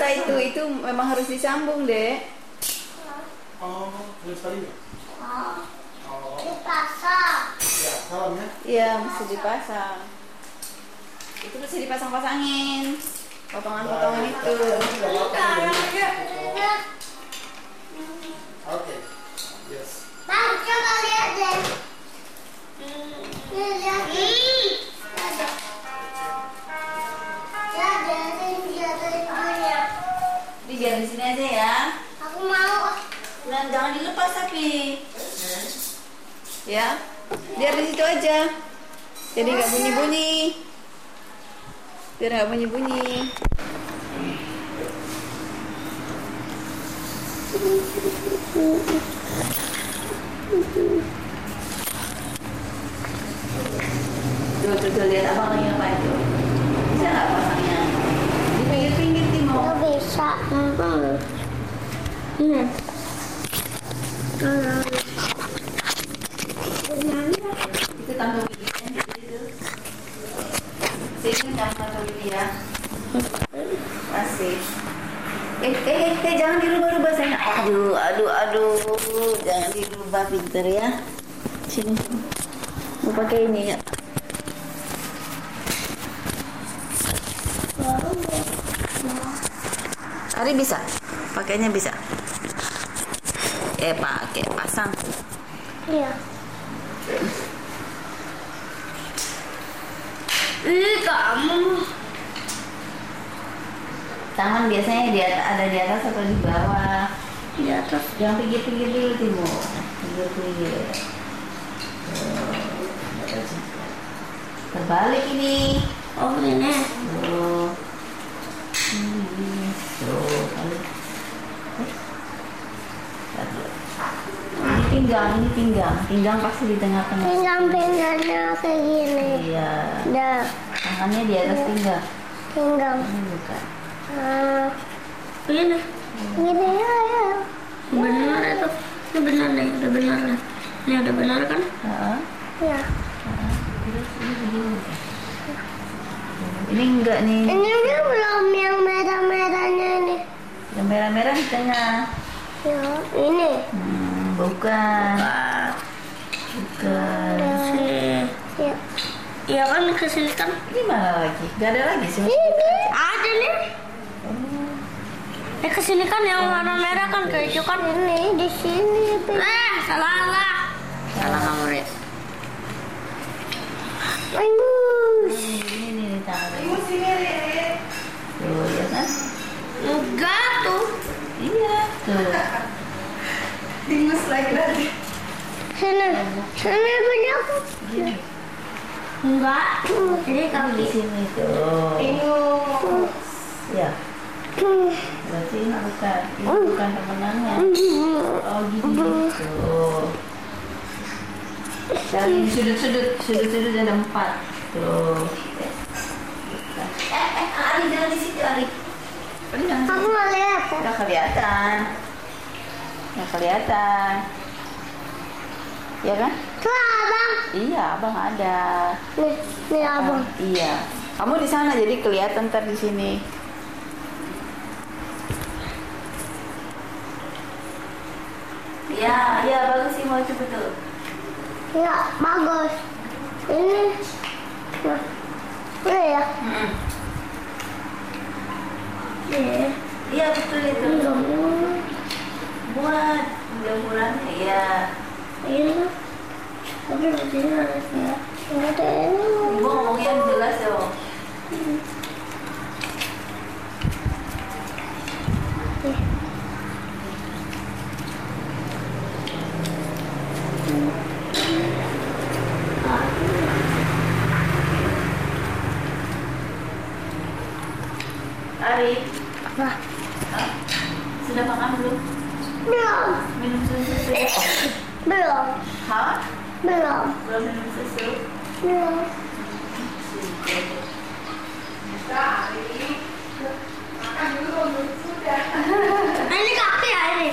bisa itu memang harus disambung, Dek. Oh, terus tadi ya? Dipasang. Ya, salamnya. Iya, mesti dipasang. Itu mesti dipasang-pasangin. Potongan-potongan itu. Oke. Yes. Bang, coba lihat deh. Lihat. Ini biar di sini aja ya. Aku mau. Dan jangan dilepas tapi. Ya. Biar di situ aja. Jadi nggak bunyi-bunyi. Biar nggak bunyi-bunyi. Tuh, lihat abang lagi ngapain tuh. Bisa nggak pasangnya? Di pinggir-pinggir Timo. Nggak bisa. Ini. Itu tambah bijinya gitu. Sini tambah biji ya. Masih. Jangan dirubah-rubah sayang. Aduh. Jangan dirubah, pinter ya. Sini. Mau pakai ini ya. Ari bisa? Pakainya bisa? Pakai pasang. Iya. Kamu. Tangan biasanya ada di atas atau di bawah? Di atas. Yang pinggir-pinggir dulu Timo. Pinggir-pinggir. Terbalik ini. Oh, ini. Tuh. Tuh, balik. Ini pinggang pasti di tengah-tengah. Pinggangnya kayak gini. Iya. Dah. Tangannya di atas pinggang. Pinggang. Ini bukan. Ini. Gini ya. Benar itu. Ini benar nih, udah benar nih. Ini udah benar kan? Ya. Terus ini begini. Ini enggak nih. Ini belum yang merah-merahnya ini. Yang merah-merah di tengah. Ya, ini. Bukan. Ya. Iya kan ke sini kan? Ini mana lagi? Gak ada lagi sih. Ini ada nih. Ke sini kan yang warna merah kan ke hijau kan? Ini di sini. Salah kamu Riz. Ini nih tangan. Tuh, ya kan? Enggak tuh. Iya, tuh. Ingus lagi. Sini punya aku. Enggak. Jadi kamu Di sini tuh. Ingus. Ya. Berarti ini bukan temenannya. Oh gini tuh. Dan ini sudut ada 4. Tuh. Ari jangan di situ Ari. Aku mau lihat. Nggak kelihatan. Ya kan? Tuh abang. Iya, abang ada. Nih abang. Iya. Kamu di sana jadi kelihatan ntar di sini. Iya bagus sih mau coba tuh. Ya bagus. Ini. Nah. Ini ya. Iya betul itu. Buat jamurannya ya. Ini. Tapi di sini harusnya. Ada ini. Ibu ngomong yang jelas dong. Ari, Apa? sudah makan belum? Belum. Minum susu? Belum. Hah? Belum. Belum minum susu? Belum. Makan dulu, sudah. Ini kaki ya ini.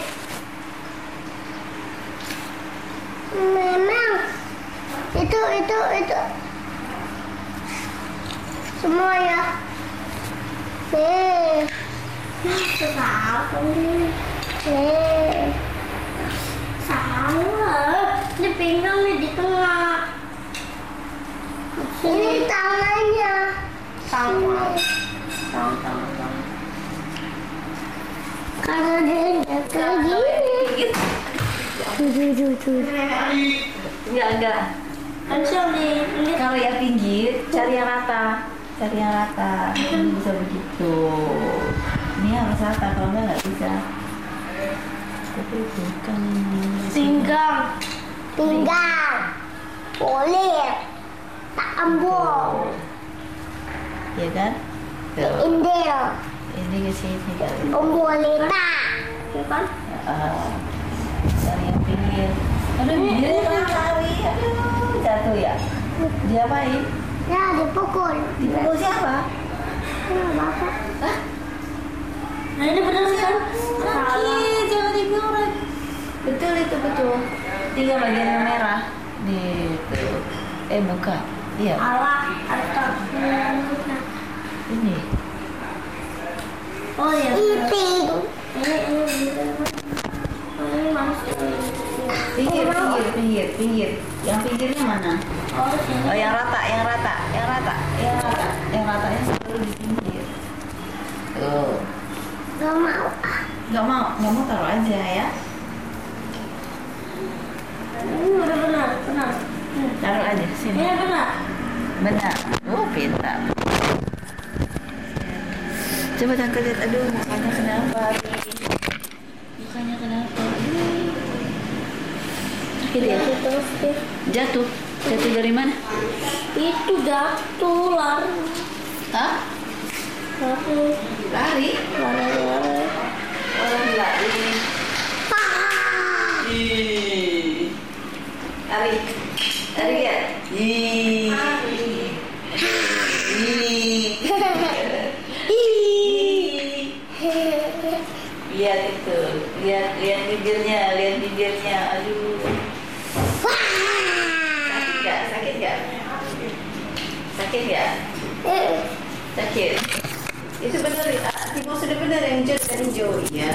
Memang itu semua ya. Salah salah di pinggang nih di tengah. Ini tangannya. Tangan. Karena dia kayak gini. Enggak. Kalau yang pinggir, cari yang rata. Ini bisa begitu. Ini harus rata, kalau enggak bisa. Tapi bukan ini. Pinggang. Boleh. Tak ambil. Iya kan? Tuh. Indel. Ini ke sini kan. Boleh tak? Ya kan? Cari yang pinggir. Aduh, dia lari. Aduh, jatuh ya. Diapain? Ya, dipukul. Dipukul siapa? Ya, bapak. Hah? Nah, ini benar kan? Sakit, jangan digoreng. Betul itu betul. Tinggal bagian yang merah. Gitu. Buka. Iya. Allah atau Ini. oh ya. Ini masuk. Pinggir. Yang pinggirnya mana? Oh, sini. Oh, yang rata. Yang ratanya selalu di pinggir. Tuh. Gak mau. Nggak mau taruh aja ya. Ini udah benar. Taruh aja sini. Ini benar. Benar. Oh, pintar. Coba tangkap lihat. Aduh, mukanya kenapa? Mukanya kenapa? Sakit ya? Terus deh. Jatuh dari mana? Itu jatuh lari. Hah? Lari? Lari. Orang lari. Lari ya? Lihat itu, lihat bibirnya, aduh. Sakit nggak? Sakit. Itu benar, Timo sudah benar yang hijau. Iya.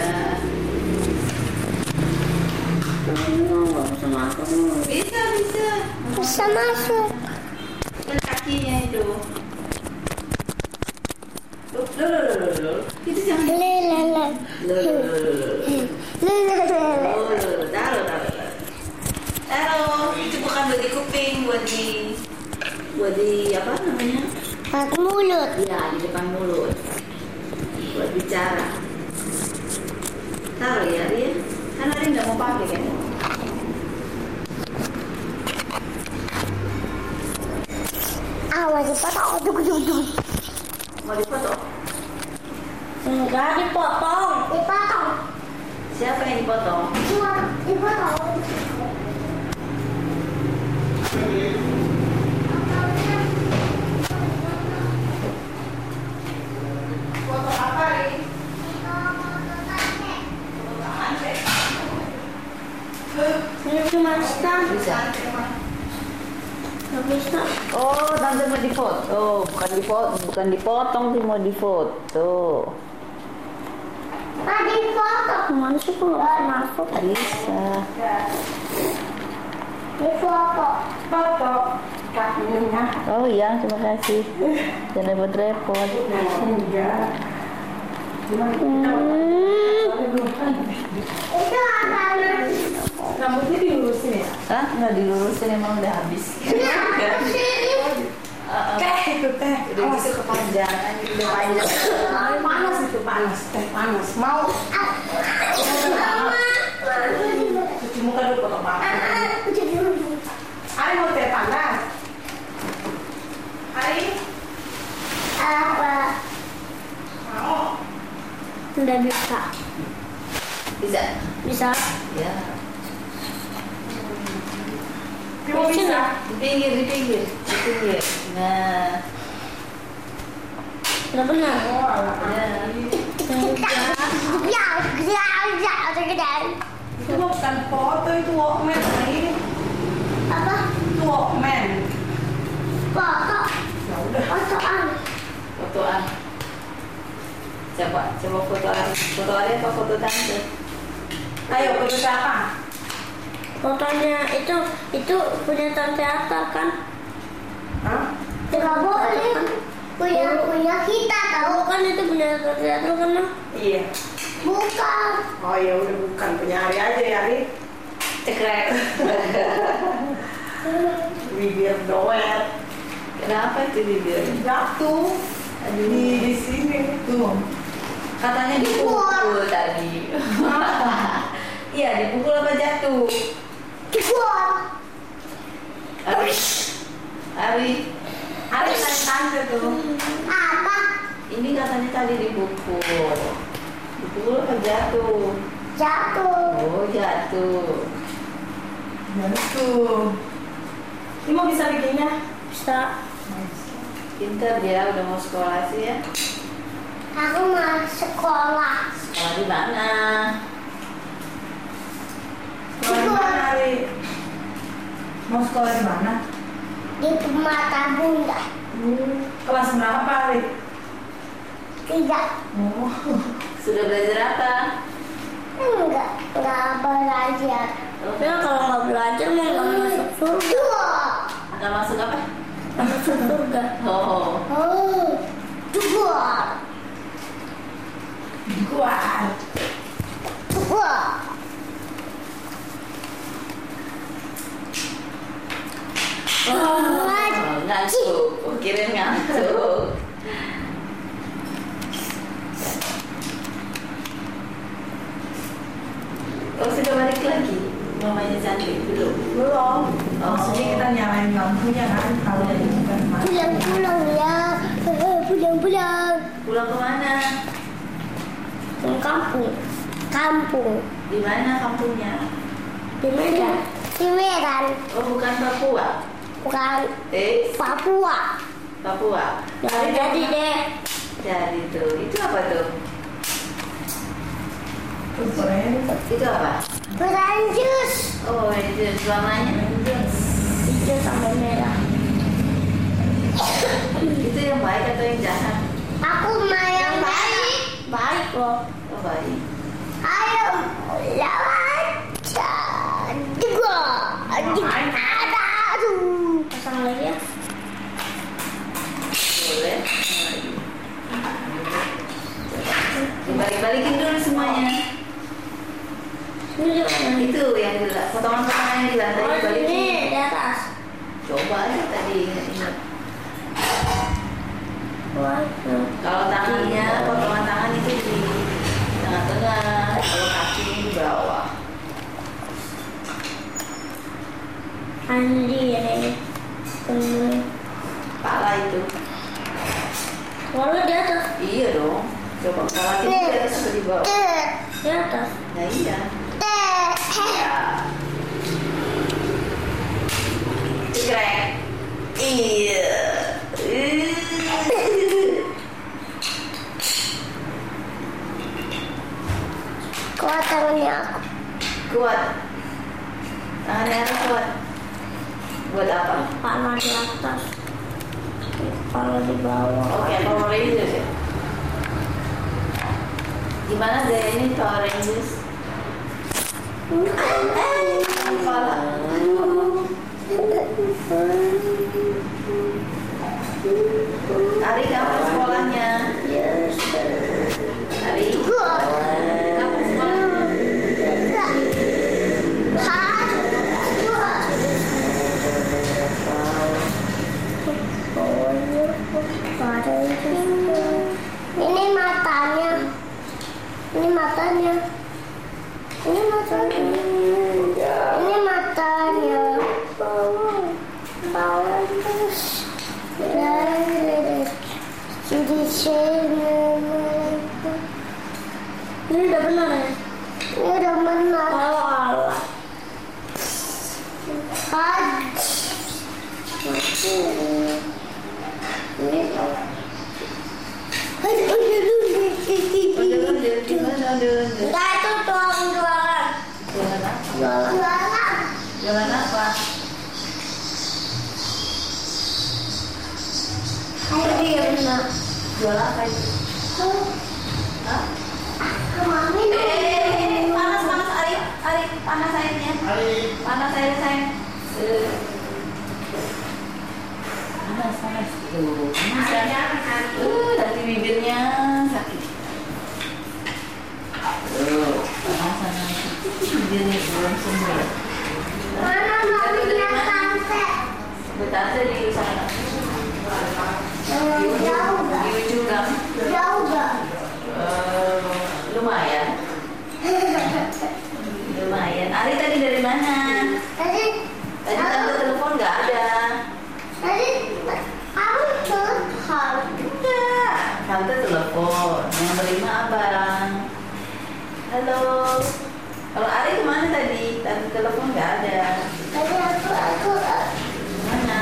Bisa. Bisa masuk. Kan kakinya itu. Loh. Itu jangan. Lele. Taruh. Itu bukan buat di kuping, buat di apa namanya? Pakai mulut. Iya, di depan mulut. Buat bicara. Taruh ya, Rin. Kan Rin nggak mau pakai kan? Awas dipotong. Mau dipoto? Enggak dipotong. Siapa yang dipotong? Dipotong. Foto apa ini? Ini cuma stand. Bisa. Nggak bisa. Oh, tante mau difoto. Bukan dipotong sih, mau difoto. Tadi foto. Kemana sih kok nggak bisa masuk? Bisa. Ini foto. Kakinya. Oh iya, terima kasih. Jangan repot-repot. Itu apa? Rambutnya dilurusin ya? Hah? Nggak dilurusin, emang udah habis. Itu teh. Udah gitu kepanjangan, udah panjang. Panas itu panas. Mau cuci muka dulu potong panas. Ari mau teh panas. Ari Apa? mau. Udah bisa. Bisa? Ya. Mau bisa. Di pinggir. Nah. Udah benar. Oh, alah. Itu bukan foto, itu Walkman ini. Apa? Itu Walkman. Foto. Ya udah. Fotoan. Fotoan. Coba foto Ari apa foto tante? Ayo, foto siapa? Fotonya itu punya tante Atta kan? Hah? Tidak boleh. Punya kita tahu kan itu punya tante Atta kan? Iya. Bukan. Oh ya udah bukan, punya Ari aja ya, Ari. Cekrek. Bibir doer. Kenapa itu bibir? Jatuh di sini tuh. Katanya dipukul tadi. Iya, dipukul apa jatuh? Ari tante tuh. Apa? Ini katanya tadi dipukul. Dipukul apa jatuh? Jatuh. Oh, jatuh. Jatuh. Ini mau bisa bikinnya? Bisa. Pintar dia, udah mau sekolah sih ya. Aku mau sekolah. Sekolah di mana? Sekolah di mana, Ari? Mau sekolah di mana? Di Permata Bunda. Kelas berapa, Ari? 3. Oh. Sudah belajar apa? Enggak belajar. Ya kalau nggak belajar mau nggak masuk surga. Nggak masuk apa? Nggak masuk surga. Oh. Dua. Ngantuk. Kirain ngantuk. Oh, sudah balik lagi? Mamanya cantik belum? Belum. Maksudnya kita nyalain lampunya kan kalau dari bukan mana. Pulang ya. Pulang. Pulang kemana? Ke kampung. Di mana kampungnya? Di Medan. Di Medan. Oh, bukan Papua. Bukan Papua. Ya, jadi deh. Jadi tuh, itu apa tuh? Itu apa? Beranjus. Oh, itu selamanya. Hijau sama merah. Itu yang baik atau yang jahat? Aku mau yang baik. Baik loh. Oh, baik. Ayo lawan. Tiga. Aduh. Pasang lagi ya. Boleh. Dibalik-balikin dulu semuanya. Itu yang di potongan-potongan yang di lantai Oh, dibalikin. ini di atas. Coba aja tadi ingat. Waduh. Kalau tangannya, potongan tangan itu di tengah-tengah. Kalau kaki di bawah. Andi ini. Kepala itu. Walau di atas. Iya dong. Coba kepala kita di atas atau di bawah? Di atas. Nah iya. Ya. Cekrek. Iya. Kuat tangannya aku. Kuat. Tangannya harus kuat. Buat apa? Kepala di atas. Kepala di bawah. Oke, Power Rangers ya. Gimana gaya ini Power Rangers? Kepala. Ari kapan sekolahnya? Ari. Kapan sekolahnya? Ini matanya. Ini matanya. Ini matanya. Ini matanya. Bawah terus. Di sini. Ini udah benar ya? Ini udah benar. Allah. Enggak, itu tuang jualan. Jualan apa? Ayo dia benar. Jualan apa itu? panas airnya. Panas airnya sayang. Panas. Tuh, panas ya. Nanti bibirnya sakit. Tuh, panas nanti. Bibirnya belum sembuh. Mana mobilnya tante? Tante di sana. Jauh gak? Di ujung gang. Jauh gak? Lumayan. Lumayan. Ari tadi dari mana? Tadi Tante telepon nggak ada. aku curhat. Enggak. Tante telepon. Yang terima abang. Halo. Kalau Ari kemana tadi? Tante telepon nggak ada. Tadi aku Mana?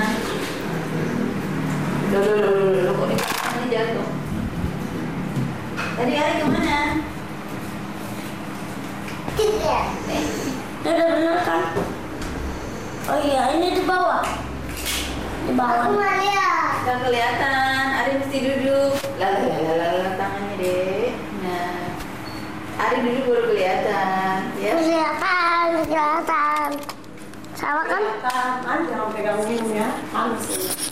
Loh, kok ini jatuh? Tadi Ari kemana? tidak. Udah bener kan? Oh iya, ini di bawah. Di bawah. Aku mau lihat. Nggak kelihatan. Ari mesti duduk. Lalalala tangannya deh. Nah, Ari duduk baru kelihatan. Ya. Kelihatan. Sama kan? Kan jangan pegang minum ya. Halus.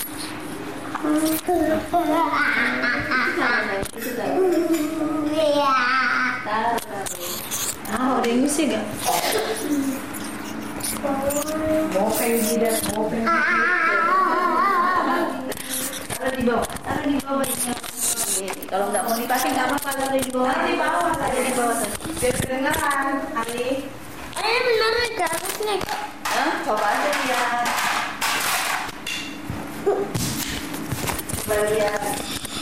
Iya. Ada yang musik gak? Bopeng jidat, bopeng. Taruh di bawah. Kalau nggak mau dipakai nggak apa-apa, taruh di bawah. Di bawah saja. Di bawah saja. Biar kedengaran, Ali. Ini bener gak harusnya? Hah? Coba aja lihat. Coba lihat.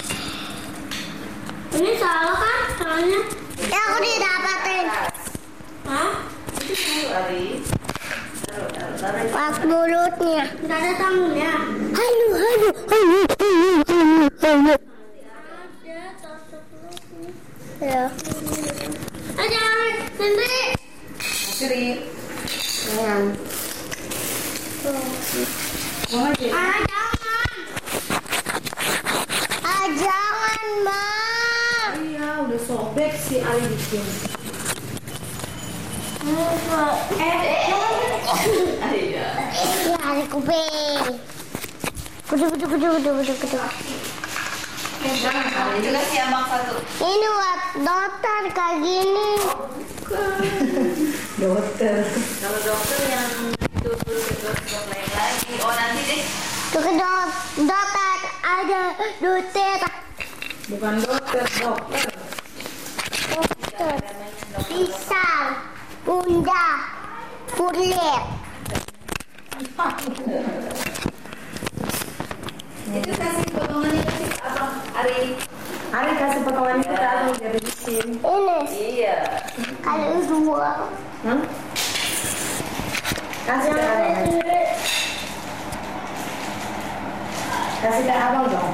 Ini salah kan? Salahnya? Ya aku didapatin. Hah? Itu Ari. Taruh. Pas mulutnya. Gak ada tangannya. Halo. Ya. Jangan sendiri. Kiri. Jangan. Mau aja. Jangan, Ma. Iya, udah sobek si Ali bikin. Iya. Ya, ada kuping. Kudu. Jangan. Itu kasih abang satu. Ini buat dokter kayak gini. Dokter. Kalau dokter yang itu dokter lain lagi. Oh nanti deh. Tuh ke dokter ada dokter. Bukan dokter. Dokter. Pisang, pundak, kulit. Itu kasih potongannya kasih abang Ari. Ari kasih potongan itu ke Abang biar bikin. Ini Iya. kalau dua. Kasih ke Abang. Kasih ke Abang dong.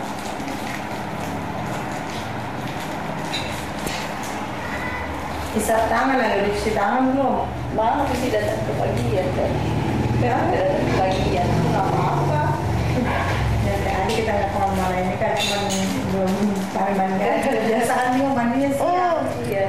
Isap tangan, ada cuci tangan belum? Mau sih datang ke bagian tadi. Ya. Datang ke bagian itu nggak apa-apa. Dan tadi kita nggak mau malah ini kan cuma belum mandi. Kebiasaan dia mandinya siang. Iya.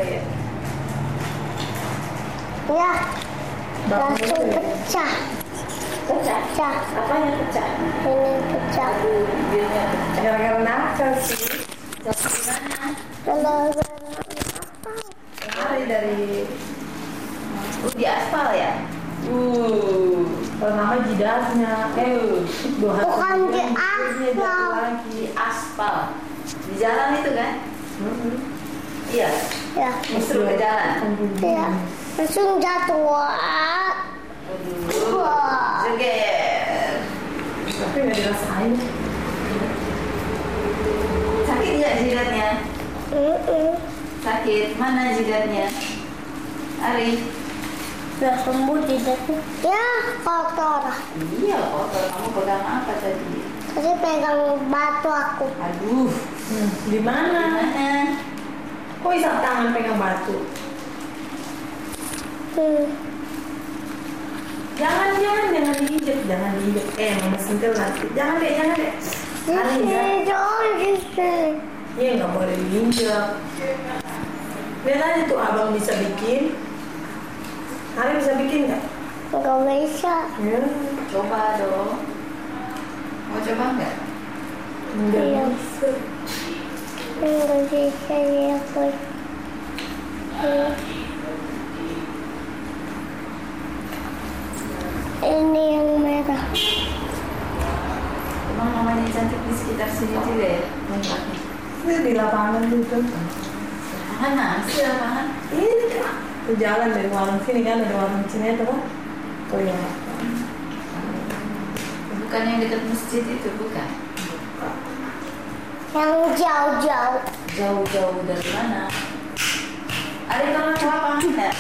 Ya, Bapak langsung itu ya. pecah. Pecah. Apanya pecah? Ini pecah. Bibirnya pecah. Gara-gara nakal sih. Jatuh di mana? Kalau Ari dari Di aspal ya? pertama jidatnya. Dua hari Bukan di kemudian bibirnya jatuh aspal. lagi. Di aspal. Di jalan itu kan? Iya. ya, Justru ke jalan. ya, langsung jatuh. Aduh. Wah. Jeger. Tapi nggak dirasain. Sakit nggak jidatnya? Sakit. Mana jidatnya? Ari. Udah sembuh jidatnya. Ya, kotor. Iya, kotor. Kamu pegang apa tadi? Tadi pegang batu aku. Aduh. Di mana? Mana? Kok isap tangan pegang batu? Jangan diinjek. Mama sentil nanti. Jangan deh. Ari ya. Jangan gitu. Iya nggak boleh diinjek. Lihat aja tuh abang bisa bikin. Ari bisa bikin nggak? Nggak bisa. Ya. Coba dong. Mau coba nggak? Nggak Iya. bisa. Nggak bisa ya boy. Ini yang merah. Emang mamanya cantik di sekitar sini juga ya? Ini di lapangan gitu. Mana? Sih lapangan? Ini Kak. Itu jalan dari warung sini kan, ada warung sini itu kan. Oh iya. Bukan yang dekat masjid itu, bukan? Yang jauh-jauh. Jauh-jauh dari mana? Ada pernah ke lapangan nggak?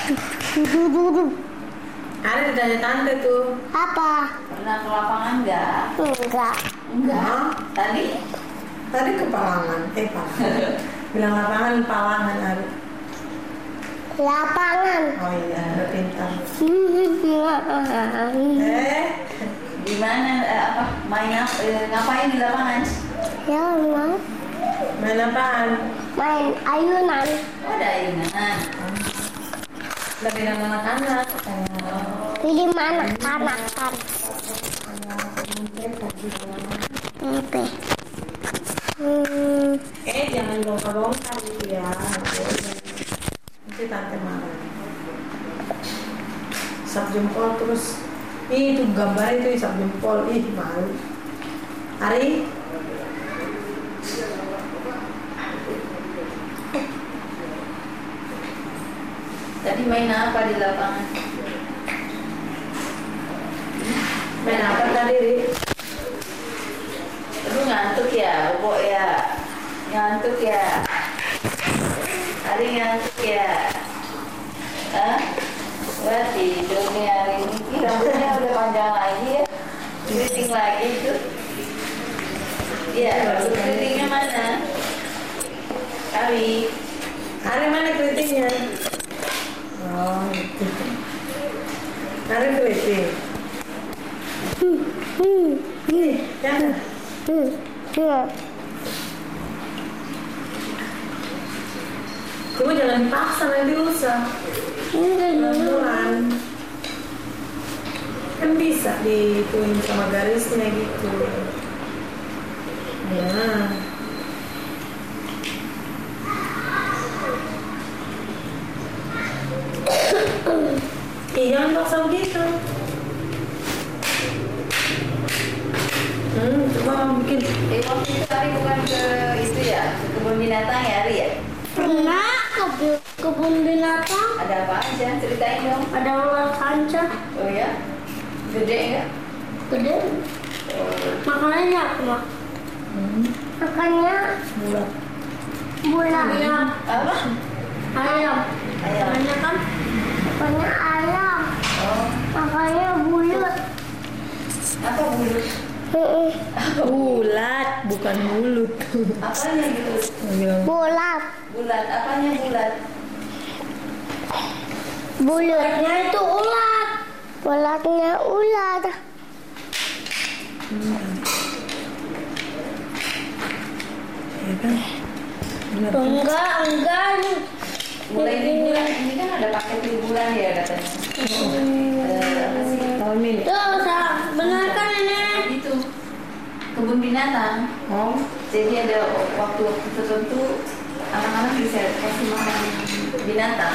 Ari ditanya tante tuh. Apa? Pernah ke lapangan nggak? Enggak. Enggak. Tadi? Tadi ke Palangan. Palangan. Bilang lapangan Palangan Ari. Lapangan. Oh iya, udah pintar. Di mana? Apa? Main apa? Ngapain di lapangan? Ya, Mas. Main apaan? Main ayunan. Oh, ada ayunan. Lebih dengan anak-anak. Di mana kanakan? Oke. Jangan bongkar-bongkar gitu ya. Nanti tante marah. Isap jempol terus. Ih, itu gambar itu isap jempol. Ih, malu. Ari? Tadi main apa di lapangan? Main apa tadi, Ri? Lu ngantuk ya, Bobo ya? Ngantuk ya? Hari ngantuk ya? Hah? Wah, tidur nih hari ini. Ih, rambutnya udah panjang lagi ya? Keriting lagi itu. Iya, rambut keritingnya mana? Kali. Ari mana keritingnya? Oh, gitu. Ari keriting. Nih, jangan. Kamu jangan paksa, nanti usah. Pelan-pelan. Kan bisa dituin sama garisnya gitu. Ya. Jangan paksa begitu. Coba bikin. Waktu itu Ari bukan ke itu ya? Ke kebun binatang ya, Ari ya? Pernah ke kebun binatang? Ada apa aja? Ceritain dong. Ada ular sanca. Oh ya? Gede nggak? Gede. Makanannya apa, Mak? Makannya Bulat. bulan. Apa? Ayam. Ayam. Makannya kan? Makannya ayam. Oh, Makannya bulat. apa bulut? Bulat, bukan mulut. Apanya gitu? Bulat. Bulat, apanya bulat? Bulatnya itu ulat. Bulatnya ulat. Ya kan? Benar. Enggak. Mulai di bulan ini kan ada paket liburan ya katanya. Apa sih? Amin. Tuh, benar kan ini? Itu kebun binatang. Oh, Jadi ada waktu-waktu tertentu anak-anak bisa kasih makan binatang.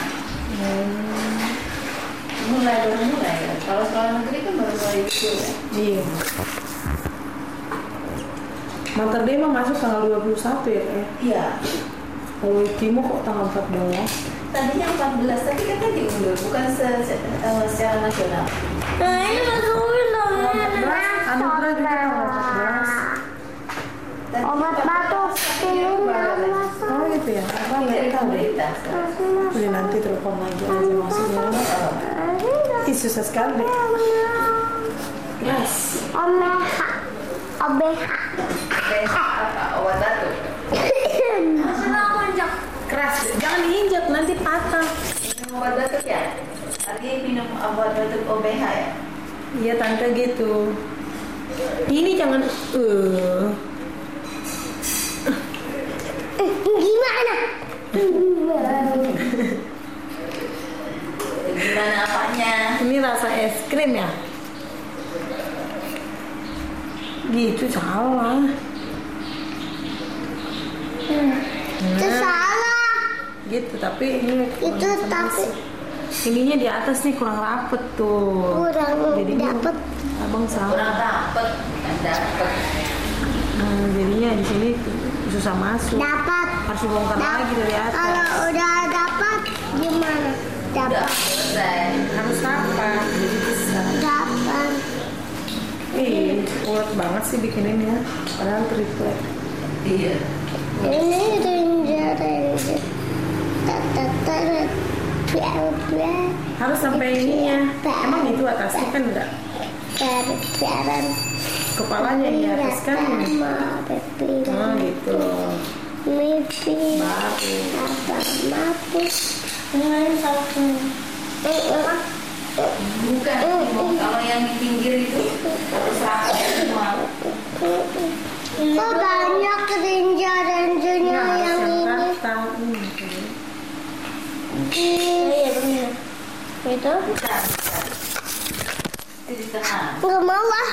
Baru mulai ya. Kalau sekolah negeri kan baru mulai itu ya. iya. Mater Dei mah masuk tanggal 21 ya, Kak? Iya. Kalau Timo kok tanggal 14? Tadinya 14, tapi kan diundur, bukan secara nasional. Nah, ini masukin dong. Anugerah juga tanggal 14. Obat batuk pilihnya masuk. Oh gitu ya? Apa Dari nggak tahu? pemerintah. Jadi nanti telepon lagi aja maksudnya. Ih, susah sekali deh. Keras. OBH. Apa? Obat batuk. Keras. Jangan diinjak nanti patah. Minum obat batuk ya? Artinya minum obat batuk OBH ya? Iya tante gitu. Ini jangan. Gimana? Gimana apanya? krim ya? Gitu salah. Itu salah. Gitu tapi ini Itu tapi ininya di atas nih kurang rapet tuh. kurang Jadi dapet. abang Kurang salah. dapet, bukan dapet. Jadinya di sini susah masuk. Dapat. Harus dibongkar lagi dari atas. Kalau udah dapat gimana? Udah Dapat. selesai. Harus rapat, jadi bisa. Dapat. Ih, ulet banget sih bikininnya. Padahal triplek. Iya. Ini ranger. Tatatat. Biar. Harus sampai ininya. Emang itu atasnya kan enggak? Biaran. Kepalanya di atas kan. Oh gitu. Mimpi. Baru. Apa mapus. Dengan satu. Bukan, kalau yang di pinggir itu harus rapat semua. Kok banyak ranger-rangernya Nah, yang ini? rata. Iya benar. Itu? Bukan. Itu di tengah. Nggak mau ah.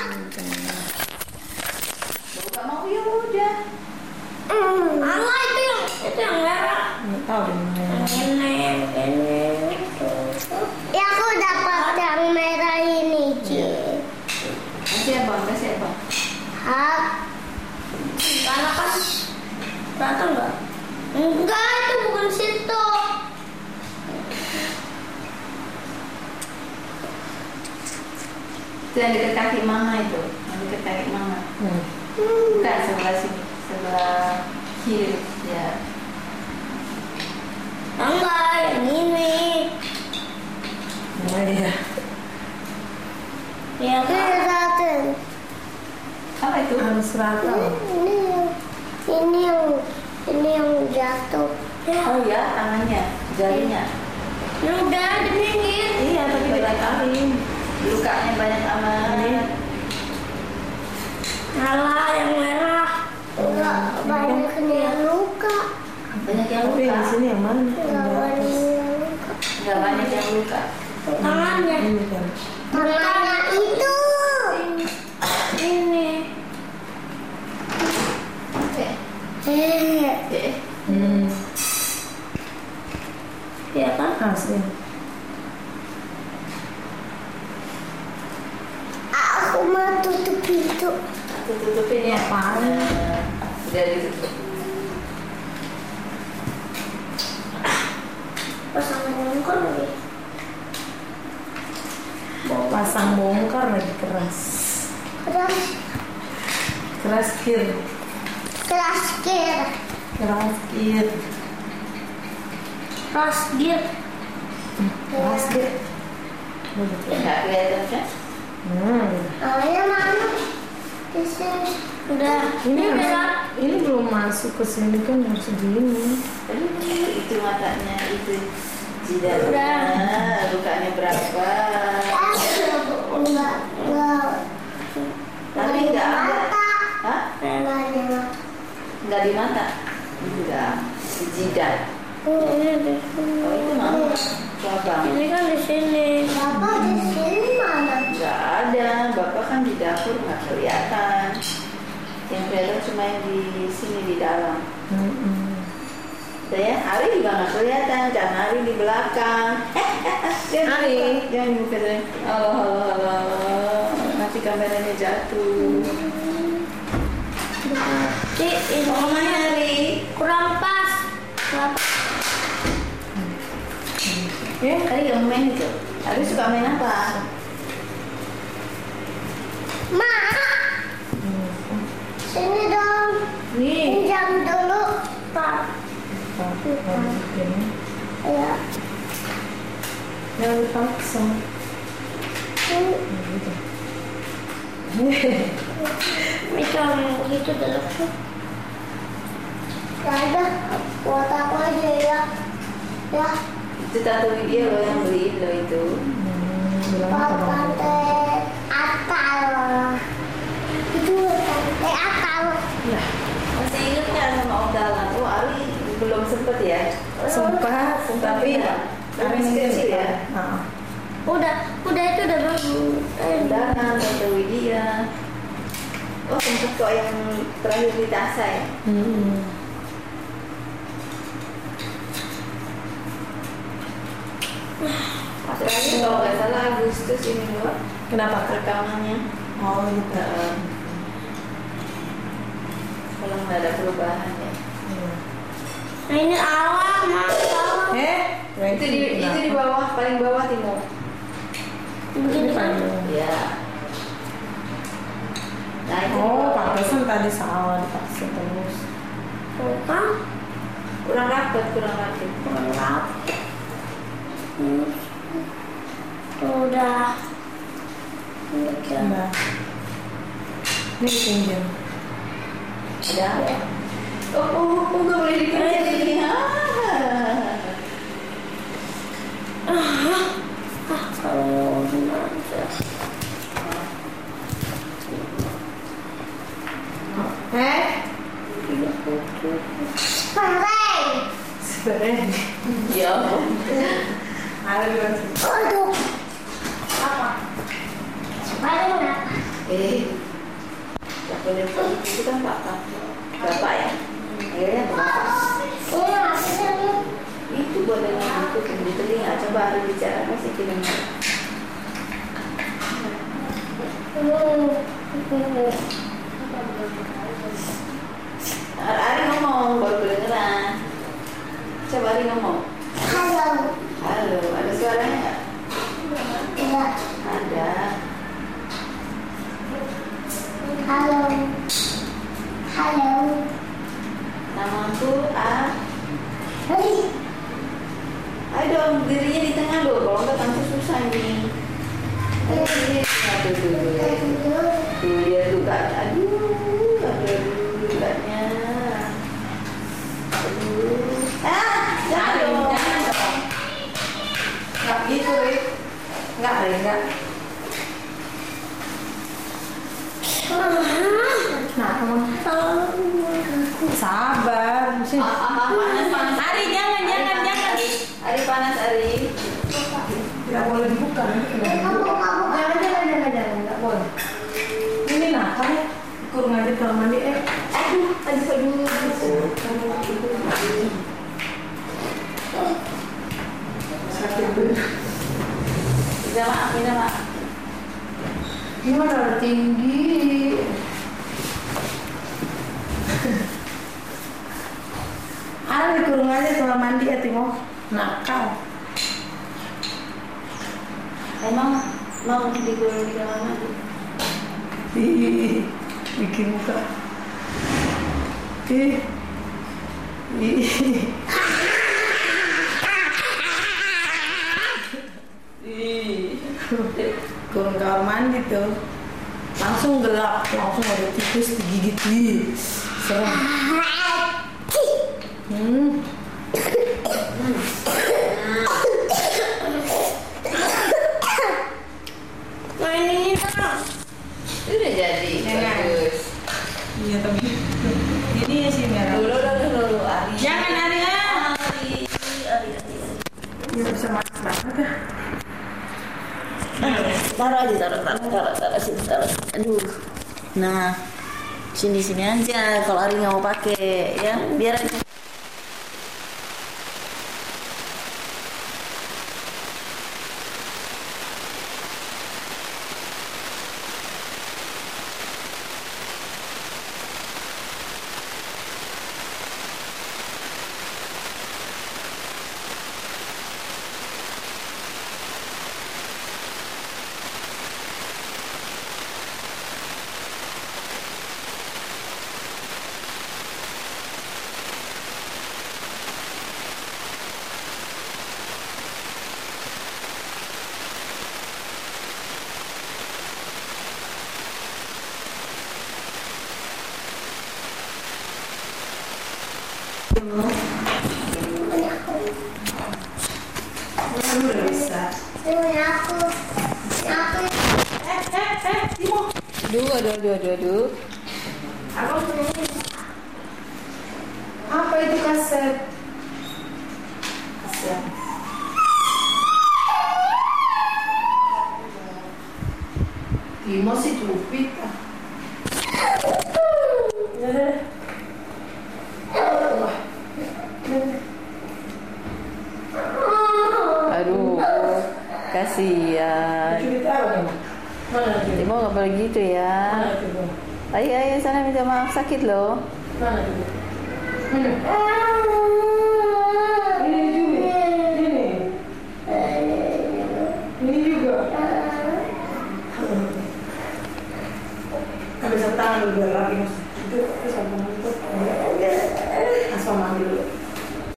Bukan mau ya udah. Mama itu yang merah. Nggak tahu deh namanya. Ini. Ya aku dapat yang merah ini, Ci. Kasih abang. Hap. Karena kan rata nggak? Enggak, itu bukan situ. Itu yang dekat kaki mama itu, yang dekat kaki mama. Bukan sebelah sini, sebelah kiri ya. Enggak, yang ini. Oh iya. Ya kan? Apa itu? Harus rata. Ini yang jatuh. Oh ya, tangannya, jarinya. Udah di pinggir. Iya, tapi diratain. Lukanya banyak amat. Alah, yang merah. Enggak banyak yang luka. Banyak yang Tapi di luka. sini yang mana? Yang Enggak di banyak atas. yang luka. Enggak banyak yang luka. Tangannya. Ini kan. Tangannya itu. Ini. Eh, Ya kan? Asli. Aku mau tutup pintu. tutupin ya. Apaan? Udah ditutup. Pasang bongkar lagi. Pasang bongkar lagi keras. Keras. Keras kir. Keras gear. Keras kir. Keras gear. Keras kir. Enggak kelihatan kan? Awalnya mana? Di sini. Udah. Ini belum masuk ke sini kan harus segini. Itu matanya, itu jidatnya, lukanya berapa? Enggak. Tapi enggak ada. Hah? Enggak. Enggak di mata. Enggak, di jidat. Ini di sini. Oh itu mama. Bapak. Ini kan di sini. Bapak di sini mana? Enggak ada. Bapak kan di dapur nggak kelihatan. Yang kelihatan cuma yang di sini di dalam. Ya, Ari juga nggak kelihatan, karena Ari di belakang. Ari. Jangan buka deh. Halo. Nanti kameranya jatuh. Ini Mau kemana Ari? kurang pas. Ari yang main itu. Ari suka main apa? Ma, sini dong. Nih. Pinjam dulu, Pak. Ya. Jangan dipaksa. Macam begitu dulu. Gak ada, buat aku aja ya. Ya, Itu tato dia loh yang beliin loh itu. Bilang apa dong? pantai akal. Itu pantai akal. Ya, Masih inget nggak sama Om Dalan? Oh Ari belum sempet ya. sempat, tapi Ari masih kecil ya. Udah itu udah bagus. Undangan Tante Widya. Oh, sempat kok yang terakhir di Tasa ya? Terakhir kalau nggak salah Agustus ini loh. Kenapa? Rekamannya. Oh gitu. Kalau nggak ada perubahan ya. Nah ini awal mas. Itu di bawah, paling bawah timur. Begini kan? Ya. Nah itu pantesan tadi salah dipaksa terus. Bukan. kurang rapet. Kurang rapat. Udah. Nah, ini pinjam. ada. Oh, nggak boleh dipencet ini. Kalau Sebenarnya. Ya. Ada di mana? aduh. Apa? Bagaimana? Nggak boleh itu kan bapak ya. Akhirnya bapak. Itu boleh itu di telinga. Coba ada bicara masih kirim. Ari ngomong baru kedengeran. Coba Ari ngomong. Halo. Halo, ada suaranya nggak? Iya. Ada. Halo. Halo. Namaku A. Hei. Ayo dong, dirinya di tengah loh. Kalau nggak tante susah ini. Ayo diri. Tuh dia luka. Aduh, lukanya. Jangan dong. Nggak gitu, Rik. Nggak. Nah, kamu sabar. Panas. Ari, jangan. Ari panas, Ari. Tidak boleh dibuka. Kamu. Jangan, nggak boleh. Ini nah, kamu kurang aja kalau mandi. Aduh. Sakit bener. Minta maaf. Gimana udah tinggi? Ari kurang aja kalau mandi ya Timo. Nakal. Emang mau digoreng di kamar mandi? Ih, bikin muka. Ih. Kurang kamar mandi tuh. Langsung gelap, langsung ada tikus digigit. Ih, serem. Main ini terus. Itu udah jadi. Jangan. Bagus. Iya tapi ini ya sih merah. Dulu, Ari. Jangan Ari. Ari. Dia bisa masak banget ya. Taruh sini. Aduh. Nah, sini aja. Kalau Ari nggak mau pakai, ya biar aja. Udah bisa. Aku. Aduh. Apa itu kaset? Ih, masih cupit. Aduh, kasihan. Cupit apa nih? Mana cupit? Ibu nggak boleh gitu ya. Mana cupit? Ayo, sana minta maaf, sakit loh. Mana cupit?